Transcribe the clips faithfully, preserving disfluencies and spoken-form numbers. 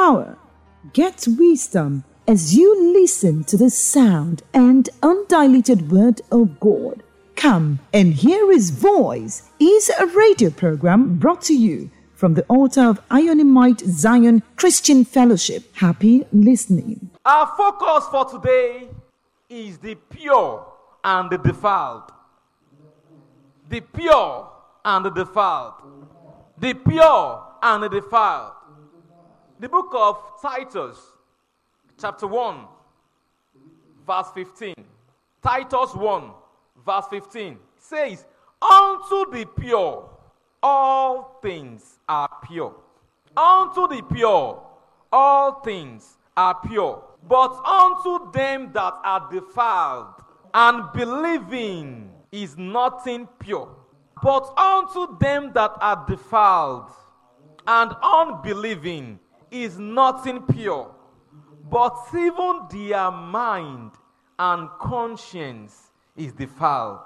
power. Get wisdom as you listen to the sound and undiluted word of God. Come and hear His voice is a radio program brought to you from the altar of Ionimite Zion Christian Fellowship. Happy listening. Our focus for today is the pure and the defiled. The pure and the defiled. The pure and the defiled. The book of Titus, chapter one, verse fifteen. Titus one, verse fifteen says, "Unto the pure, all things are pure. Unto the pure, all things are pure. But unto them that are defiled and believing is nothing pure. But unto them that are defiled and unbelieving is nothing pure. But even their mind and conscience is defiled."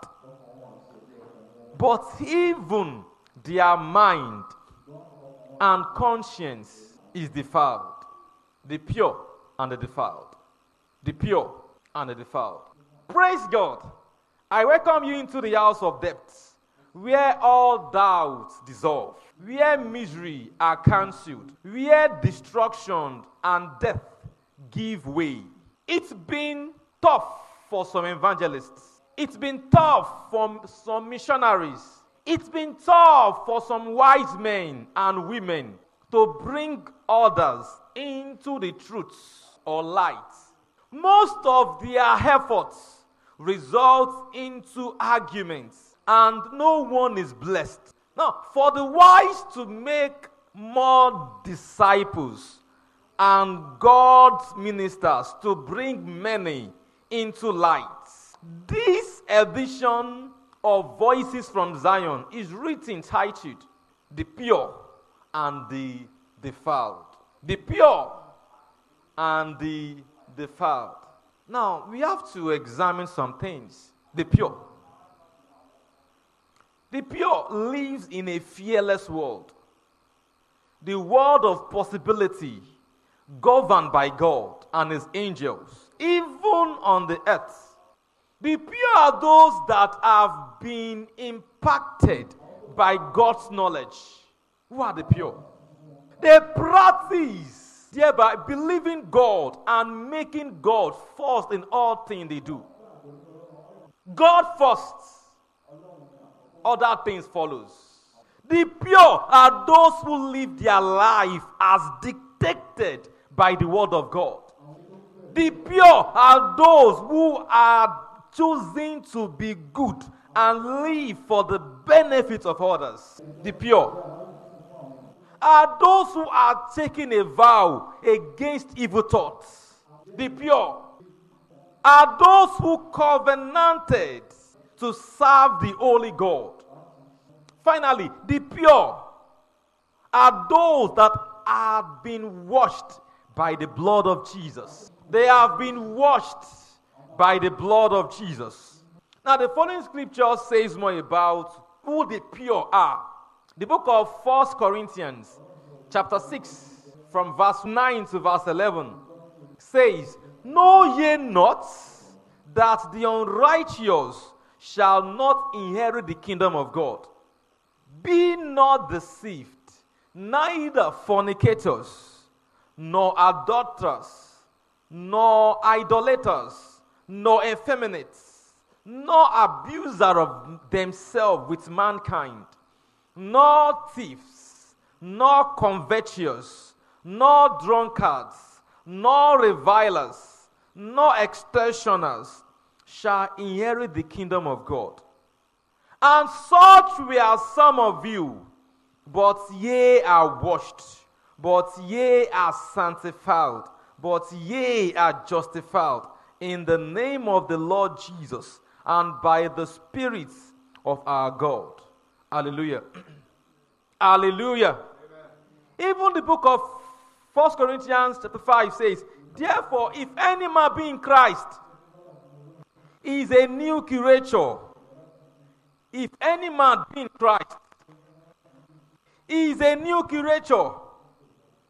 But even their mind and conscience is defiled. The pure and the defiled. The pure and the defiled. Praise God. I welcome you into the house of depths, where all doubts dissolve, where misery are cancelled, where destruction and death give way. It's been tough for some evangelists. It's been tough for some missionaries. It's been tough for some wise men and women to bring others into the truths or light. Most of their efforts result into arguments, and no one is blessed. Now, for the wise to make more disciples and God's ministers to bring many into light, this edition of Voices from Zion is written titled, "The Pure and the Defiled." The pure and the defiled. Now, we have to examine some things. The pure. The pure lives in a fearless world. The world of possibility, governed by God and His angels, even on the earth. The pure are those that have been impacted by God's knowledge. Who are the pure? They practice thereby believing God and making God first in all things they do. God first, other things follows. The pure are those who live their life as dictated by the word of God. The pure are those who are choosing to be good and live for the benefit of others. The pure are those who are taking a vow against evil thoughts. The pure are those who covenanted to serve the holy God. Finally, the pure are those that have been washed by the blood of Jesus. They have been washed by the blood of Jesus. Now, the following scripture says more about who the pure are. The book of First Corinthians, chapter six, from verse nine to verse eleven, says, "Know ye not that the unrighteous shall not inherit the kingdom of God? Be not deceived, neither fornicators, nor adulterers, nor idolaters, nor effeminates, nor abusers of themselves with mankind, nor thieves, nor covetous, nor drunkards, nor revilers, nor extortioners shall inherit the kingdom of God. And such were some of you, but ye are washed, but ye are sanctified, but ye are justified in the name of the Lord Jesus and by the Spirit of our God." Hallelujah. Hallelujah. Amen. Even the book of First Corinthians chapter five says, "Therefore, if any man be in Christ, he is a new creature. If any man be in Christ, he is a new creature.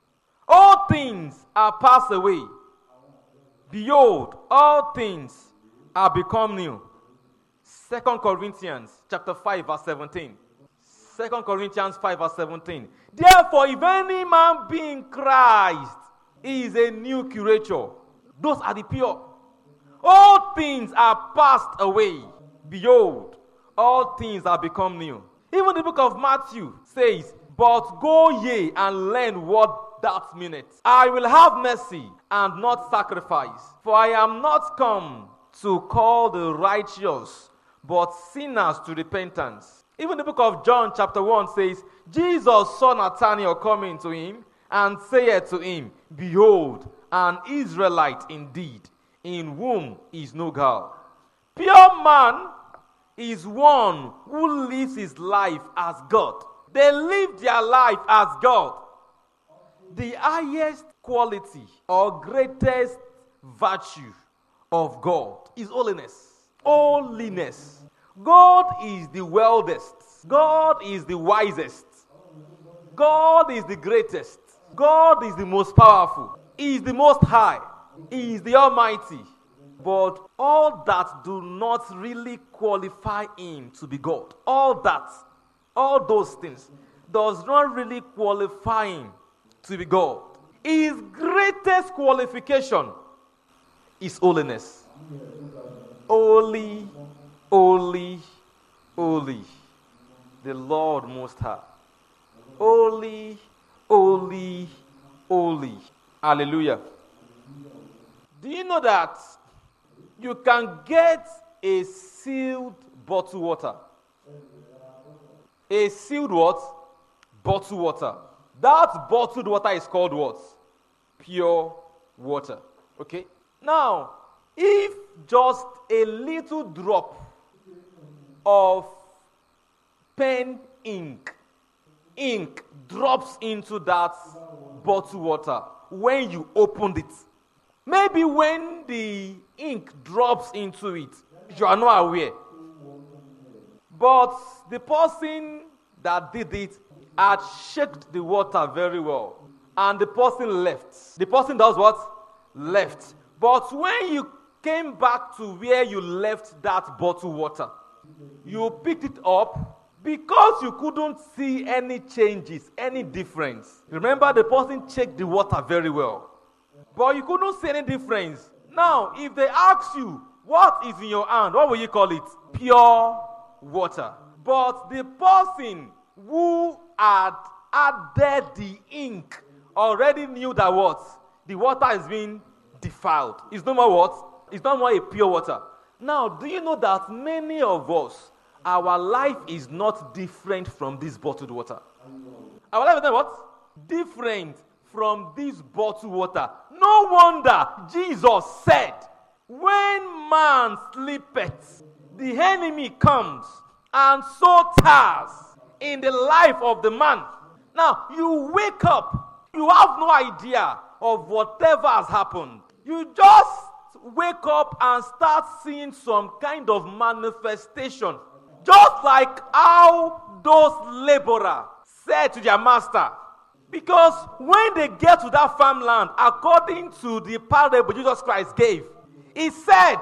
All things are passed away. Behold, all things are become new. Second Corinthians chapter five verse seventeen. Second Corinthians five verse seventeen. Therefore, if any man be in Christ, he is a new creature. Those are the pure. All things are passed away. Behold, all things are become new. Even the book of Matthew says, but go ye and learn what that meaneth. I will have mercy and not sacrifice, for I am not come to call the righteous, but sinners to repentance. Even the book of John chapter one says, Jesus saw Nathanael coming to him, and saith to him, behold, an Israelite indeed, in whom is no guile. Pure man is one who lives his life as God. They live their life as God. The highest quality or greatest virtue of God is holiness. Holiness. God is the weldest. God is the wisest. God is the greatest. God is the most powerful. He is the most high. He is the Almighty. But all that do not really qualify him to be God. All that, all those things, does not really qualify him to be God. His greatest qualification is holiness. Holy, holy, holy, the Lord Most High. Holy, holy, holy. Hallelujah. Do you know that you can get a sealed bottled water? A sealed what? Bottled water. That bottled water is called what? Pure water. Okay? Now, if just a little drop of pen ink, ink drops into that bottled water when you opened it, maybe when the ink drops into it, you are not aware. But the person that did it had shaken the water very well. And the person left. The person does what? Left. But when you came back to where you left that bottled water, you picked it up because you couldn't see any changes, any difference. Remember, the person checked the water very well. But you couldn't see any difference. Now, if they ask you, what is in your hand? What will you call it? Pure water. But the person who had added the ink already knew that what? The water is being defiled. It's no more what? It's no more a pure water. Now, do you know that many of us, our life is not different from this bottled water? Our life is not what? Different from this bottled water. No wonder Jesus said, when man sleepeth, the enemy comes and so tars in the life of the man. Now, you wake up, you have no idea of whatever has happened. You just wake up and start seeing some kind of manifestation. Just like how those laborers said to their master. Because when they get to that farmland, according to the parable Jesus Christ gave, he said,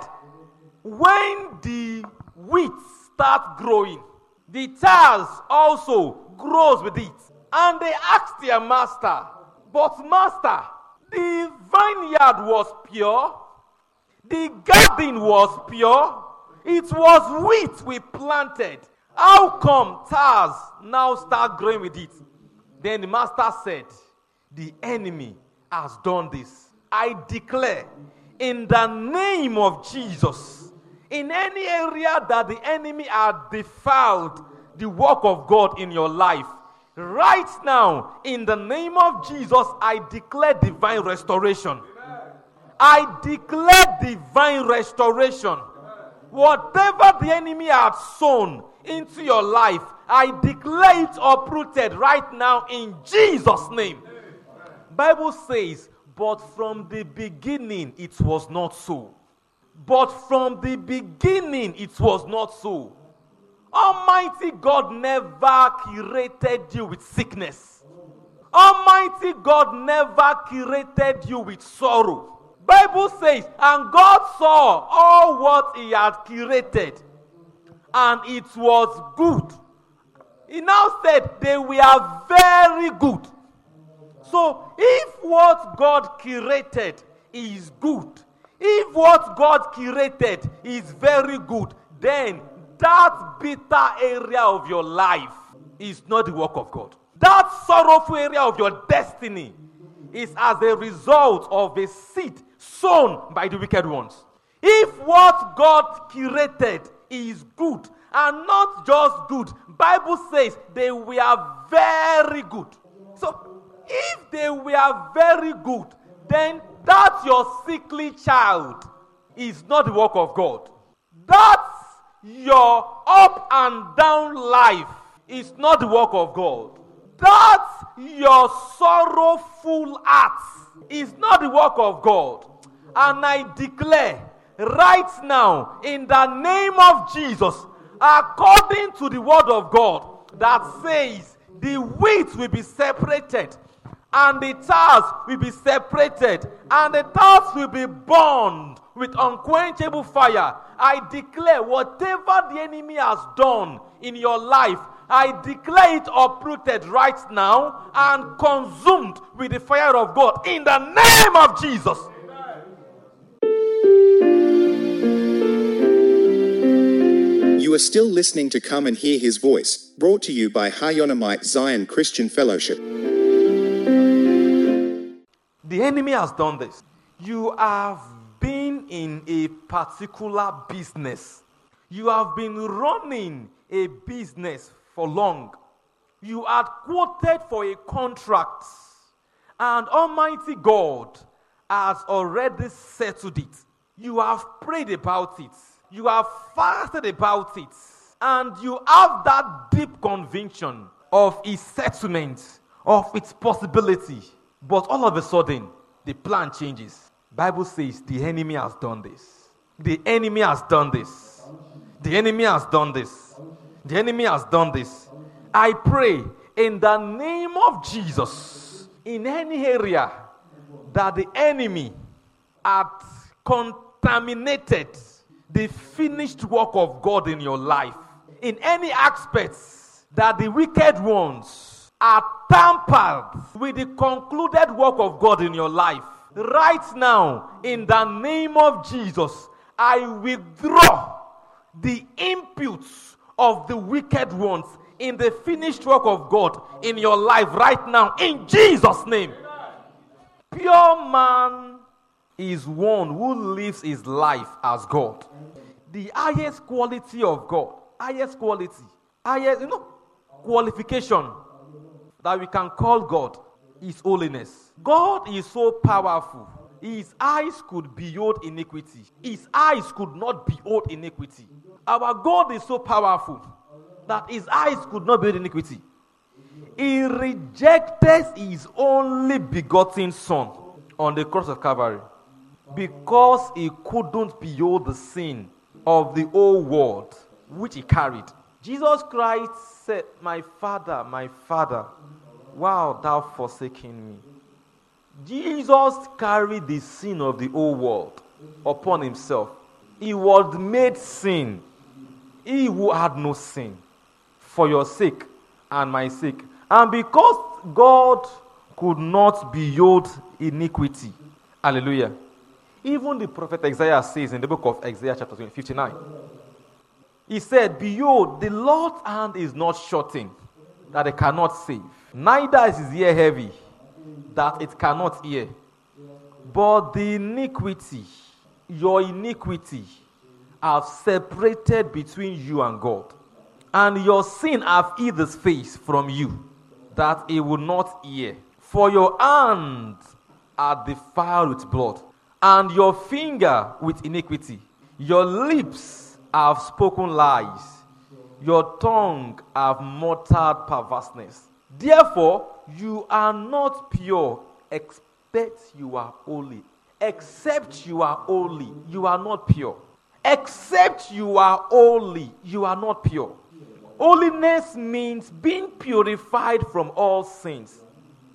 when the wheat starts growing, the tares also grows with it. And they asked their master, but master, the vineyard was pure, the garden was pure, it was wheat we planted. How come tares now start growing with it? Then the master said, the enemy has done this. I declare in the name of Jesus, in any area that the enemy has defiled the work of God in your life, right now, in the name of Jesus, I declare divine restoration. Amen. I declare divine restoration. Amen. Whatever the enemy has sown into your life, I declare it uprooted right now in Jesus' name. Amen. Bible says, but from the beginning it was not so. But from the beginning it was not so. Almighty God never created you with sickness. Almighty God never created you with sorrow. Bible says, and God saw all what he had created, and it was good. He now said they were very good. So if what God created is good, if what God created is very good, then that bitter area of your life is not the work of God. That sorrowful area of your destiny is as a result of a seed sown by the wicked ones. If what God created is good, and not just good, Bible says they were very good. So if they were very good, then that your sickly child is not the work of God. That your up and down life is not the work of God. That your sorrowful heart is not the work of God. And I declare right now, in the name of Jesus, according to the word of God that says the wheat will be separated and the tares will be separated and the tares will be burned with unquenchable fire. I declare whatever the enemy has done in your life, I declare it uprooted right now and consumed with the fire of God in the name of Jesus. You are still listening to Come and Hear His Voice, brought to you by Hayonamite Zion Christian Fellowship. The enemy has done this. You have been in a particular business. You have been running a business for long. You had quoted for a contract, and Almighty God has already settled it. You have prayed about it. You have fasted about it, and you have that deep conviction of its settlement, of its possibility. But all of a sudden, the plan changes. Bible says the enemy has done this. The enemy has done this. The enemy has done this. The enemy has done this. I pray in the name of Jesus, in any area that the enemy had contaminated the finished work of God in your life, in any aspects that the wicked ones are tampered with the concluded work of God in your life, right now, in the name of Jesus, I withdraw the inputs of the wicked ones in the finished work of God in your life right now, in Jesus' name. Pure man is one who lives his life as God. The highest quality of God, highest quality, highest, you know, qualification that we can call God is holiness. God is so powerful. His eyes could behold iniquity. His eyes could not behold iniquity. Our God is so powerful that his eyes could not behold iniquity. He rejected his only begotten Son on the cross of Calvary because he couldn't behold the sin of the whole world which he carried. Jesus Christ said, "My Father, my Father, why art thou forsaken me?" Jesus carried the sin of the whole world upon himself. He was made sin, he who had no sin, for your sake and my sake. And because God could not behold iniquity, hallelujah. Even the prophet Isaiah says in the book of Isaiah chapter fifty-nine, he said, "Behold, the Lord's hand is not shortened, that it cannot save, neither is his ear heavy, that it cannot hear. But the iniquity, your iniquity, have separated between you and God, and your sin have hid his face from you, that he will not hear. For your hand are defiled with blood, and your finger with iniquity. Your lips have spoken lies, your tongue have muttered perverseness. Therefore, you are not pure, except you are holy. Except you are holy, you are not pure. Except you are holy, you are not pure." Holiness means being purified from all sins.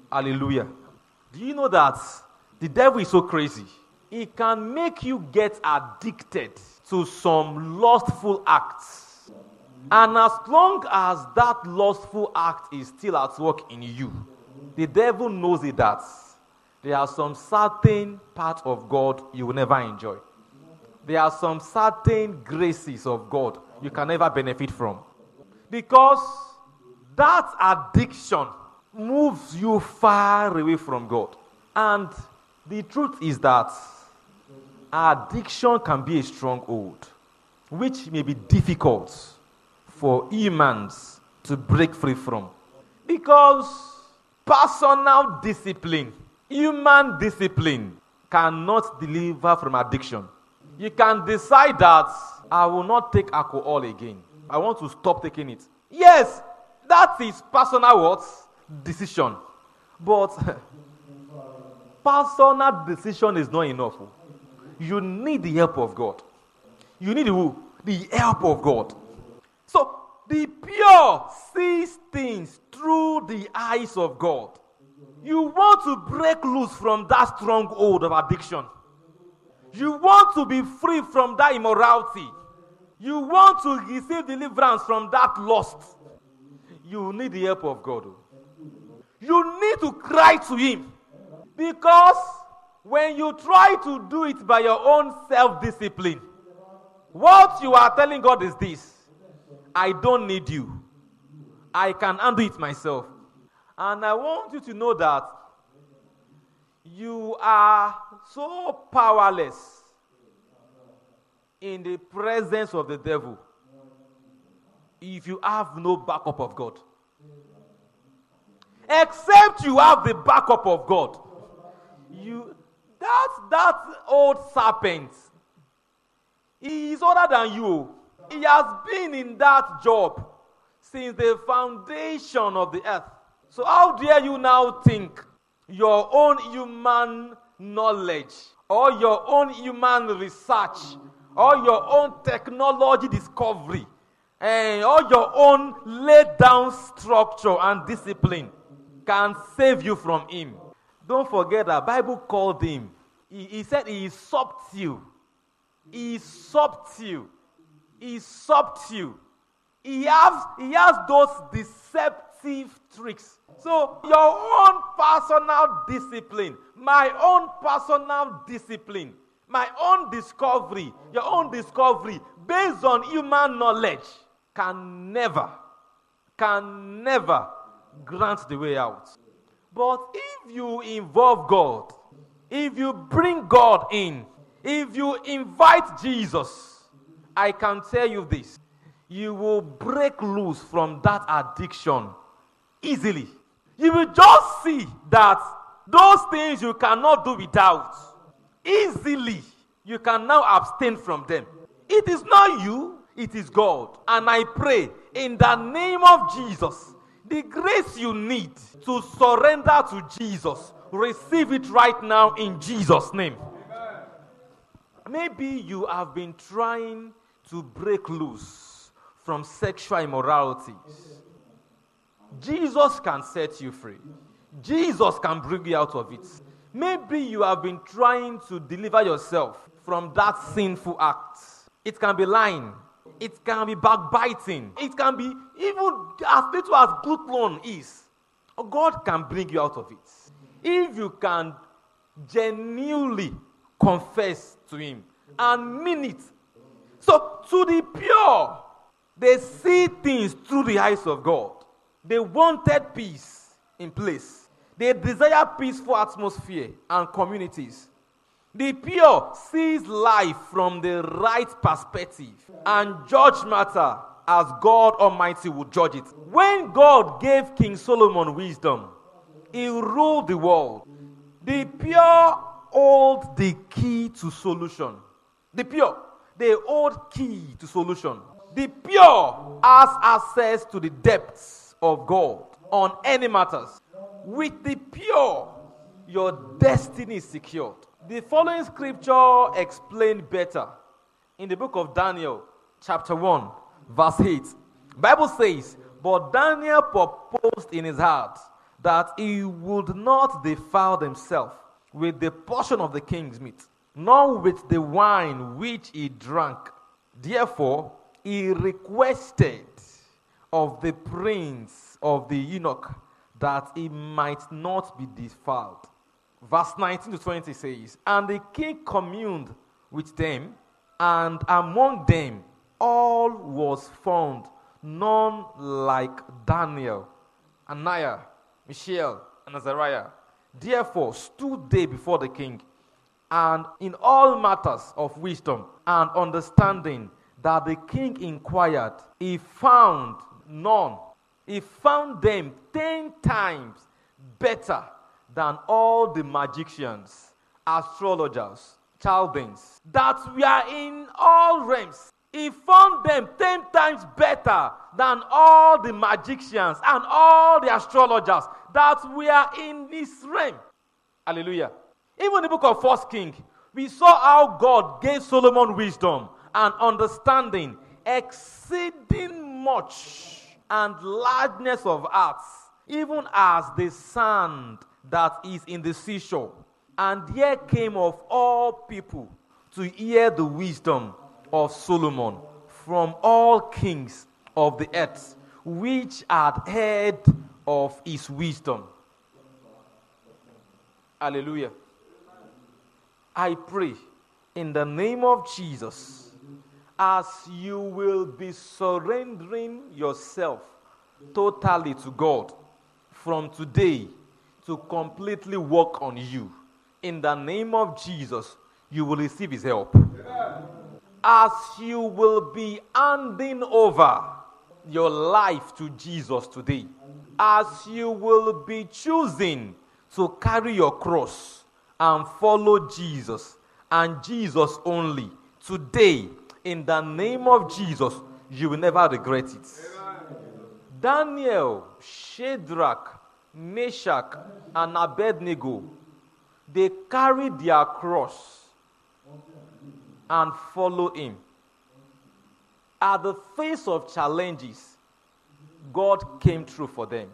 Hallelujah. Do you know that the devil is so crazy? He can make you get addicted to some lustful acts. And as long as that lustful act is still at work in you, the devil knows it that there are some certain parts of God you will never enjoy. There are some certain graces of God you can never benefit from. Because that addiction moves you far away from God. And the truth is that addiction can be a stronghold, which may be difficult for humans to break free from. Because personal discipline, human discipline, cannot deliver from addiction. You can decide that I will not take alcohol again. I want to stop taking it. Yes, that is personal what? Decision. But personal decision is not enough. You need the help of God. You need who? The help of God. So, the pure sees things through the eyes of God. You want to break loose from that stronghold of addiction. You want to be free from that immorality. You want to receive deliverance from that lust. You need the help of God. You need to cry to Him. Because when you try to do it by your own self-discipline, what you are telling God is this: I don't need you. I can handle it myself. And I want you to know that you are so powerless in the presence of the devil if you have no backup of God. Except you have the backup of God. You that that old serpent, he is older than you. He has been in that job since the foundation of the earth. So how dare you now think your own human knowledge or your own human research or your own technology discovery and or your own laid down structure and discipline can save you from him? Don't forget that Bible called him. He, he said he is subtle. He is subtle. He is subtle. He has, he has those deceptive tricks. So your own personal discipline, my own personal discipline, my own discovery, your own discovery based on human knowledge can never, can never grant the way out. But if you involve God, if you bring God in, if you invite Jesus, I can tell you this: you will break loose from that addiction easily. You will just see that those things you cannot do without, easily, you can now abstain from them. It is not you, it is God. And I pray in the name of Jesus, the grace you need to surrender to Jesus, receive it right now in Jesus' name. Amen. Maybe you have been trying to break loose from sexual immoralities. Jesus can set you free. Jesus can bring you out of it. Maybe you have been trying to deliver yourself from that sinful act. It can be lying. It can be backbiting. It can be even as little as gluttony is. God can bring you out of it. If you can genuinely confess to Him and mean it. So, to the pure, they see things through the eyes of God. They wanted peace in place. They desire peaceful atmosphere and communities. The pure sees life from the right perspective and judge matter as God Almighty would judge it. When God gave King Solomon wisdom, he ruled the world. The pure hold the key to solution. The pure, they hold key to solution. The pure has access to the depths of God on any matters. With the pure, your destiny is secured. The following scripture explained better in the book of Daniel, chapter one, verse eight. The Bible says, "But Daniel purposed in his heart that he would not defile himself with the portion of the king's meat, nor with the wine which he drank. Therefore, he requested of the prince of the eunuch that he might not be defiled. Verse nineteen to twenty says, and the king communed with them, and among them all was found none like Daniel, Ananiah, Mishael, and Azariah. Therefore stood they before the king, and in all matters of wisdom and understanding that the king inquired, he found none. He found them ten times better than all the magicians, astrologers, Chaldeans, that were in all realms. He found them ten times better than all the magicians and all the astrologers that were in his realm. Hallelujah. Even in the book of First Kings, we saw how God gave Solomon wisdom and understanding, exceeding much, and largeness of hearts, even as the sand that is in the seashore. And there came of all people to hear the wisdom of Solomon from all kings of the earth, which had heard of his wisdom. Hallelujah. I pray in the name of Jesus, as you will be surrendering yourself totally to God from today to completely work on you, in the name of Jesus, you will receive his help. As you will be handing over your life to Jesus today, as you will be choosing to carry your cross and follow Jesus and Jesus only, today, in the name of Jesus, you will never regret it. Amen. Daniel, Shadrach, Meshach, and Abednego, they carried their cross and follow him. At the face of challenges, God came through for them.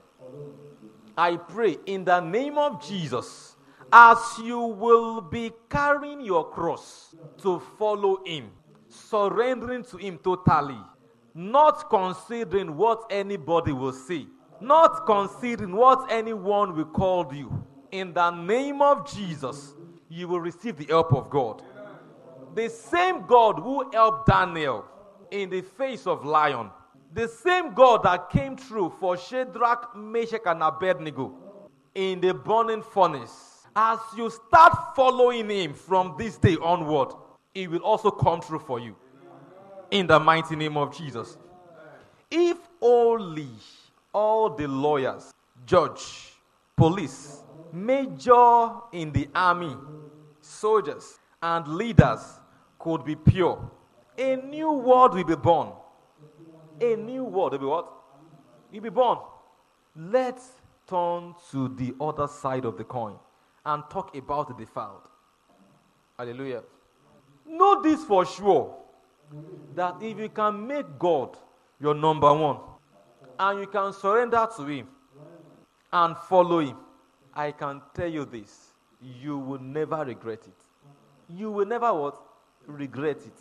I pray in the name of Jesus, as you will be carrying your cross to follow him, surrendering to him totally, not considering what anybody will say, not considering what anyone will call you, in the name of Jesus, you will receive the help of God. The same God who helped Daniel in the face of lion, the same God that came through for Shadrach, Meshach, and Abednego in the burning furnace, as you start following him from this day onward, he will also come through for you. In the mighty name of Jesus. If only all the lawyers, judge, police, major in the army, soldiers, and leaders could be pure, a new world will be born. A new world will be what? Will be born. Let's turn to the other side of the coin and talk about the defiled. Hallelujah. Know this for sure, that if you can make God your number one, and you can surrender to him and follow him, I can tell you this, you will never regret it. You will never what? Regret it.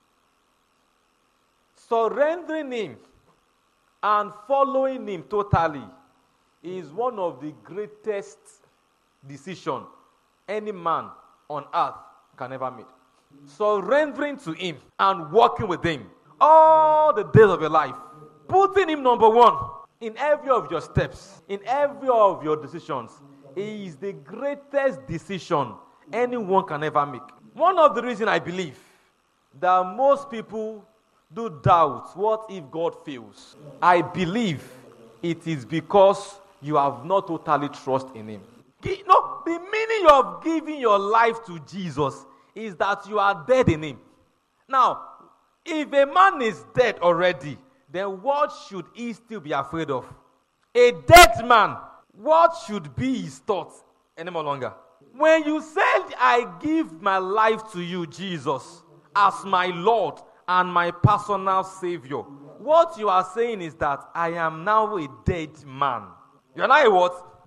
Surrendering him and following him totally is one of the greatest decisions any man on earth can ever make. Surrendering to him and walking with him all the days of your life, putting him number one in every of your steps, in every of your decisions, is the greatest decision anyone can ever make. One of the reasons I believe that most people do doubt what if God fails, I believe it is because you have not totally trust in him. No, the meaning of giving your life to Jesus is that you are dead in him. Now, if a man is dead already, then what should he still be afraid of? A dead man, what should be his thoughts any more longer? When you said, I give my life to you, Jesus, as my Lord and my personal Savior, what you are saying is that I am now a dead man. You're not a what?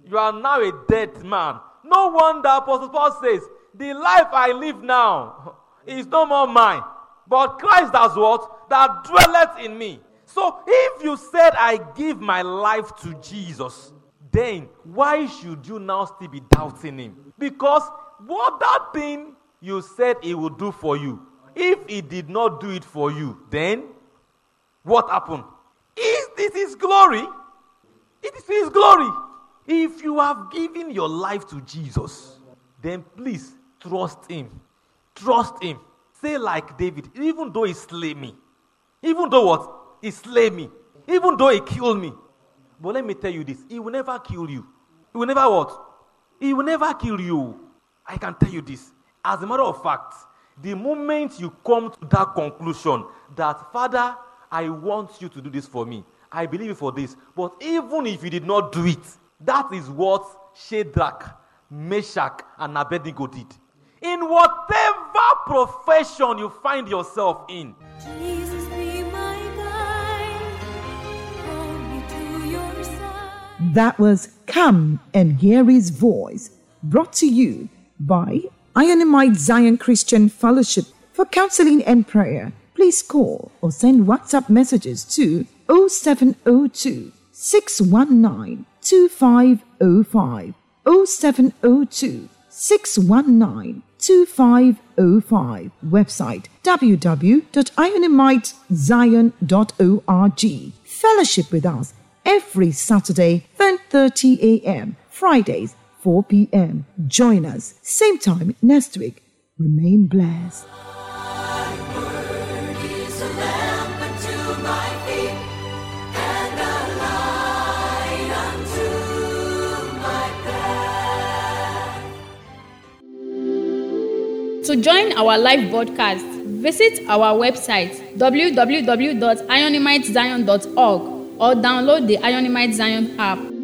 You are now a dead man. No wonder Apostle Paul says, the life I live now is no more mine, but Christ does what? That dwelleth in me. So if you said, I give my life to Jesus, then why should you now still be doubting him? Because what that thing you said he would do for you, if he did not do it for you, then what happened? Is this his glory? It is his glory. If you have given your life to Jesus, then please trust him. Trust him. Say like David, even though he slay me, even though what? He slay me, even though he killed me. But let me tell you this, he will never kill you. He will never what? He will never kill you. I can tell you this. As a matter of fact, the moment you come to that conclusion that, Father, I want you to do this for me, I believe you for this, but even if you did not do it, that is what Shadrach, Meshach, and Abednego did. In whatever profession you find yourself in, Jesus, be my guide, hold me to your side. That was Come and Hear His Voice, brought to you by Ionimite Zion Christian Fellowship. For counseling and prayer, please call or send WhatsApp messages to oh seven oh two, six one nine, two five oh five, oh seven oh two, six one nine, two five oh five. Website w w w dot ionimite zion dot org. Fellowship with us every Saturday, ten thirty a.m., Fridays, four p.m. Join us same time next week. Remain blessed. To join our live broadcast, visit our website w w w dot ionimite zion dot org or download the Ionimite Zion app.